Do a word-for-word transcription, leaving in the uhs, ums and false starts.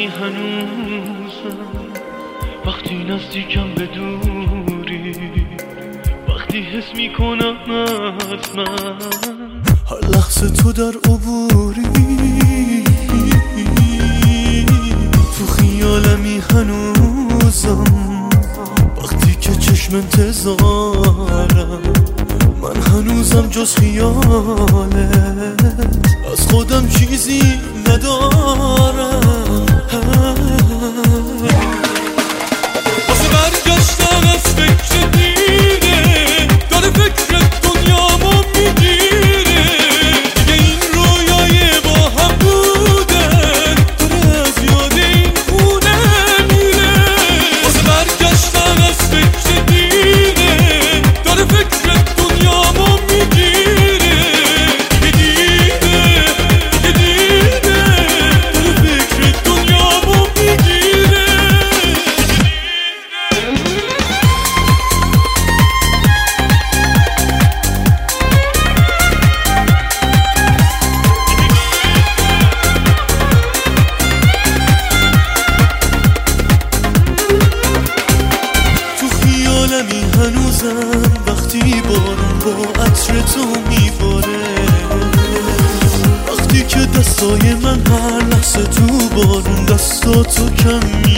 خیالمی هنوزم، وقتی نزدیکم به دوری، وقتی حس میکنم از من هر لحظه تو در عبوری. تو خیالمی هنوزم، وقتی که چشم انتظارم، من هنوزم جز خیالت از خودم چیزی ندارم. واسه برگشتن از فکر دیره، داره فکر دنیامو میگیره. دیگه این رویای با هم بودن داره از یاد این خونه میره. واسه برگشتن از فکر دیره، داره فکر دنیامو میگیره. دیگه دیره، دیگه دیره، داره فکر دنیامو میگیره. تو خیالمی هنوزم، وقتی بارون با عطر تو میباره، وقتی که دستای من هر لحظه تو بارون دستاتو کم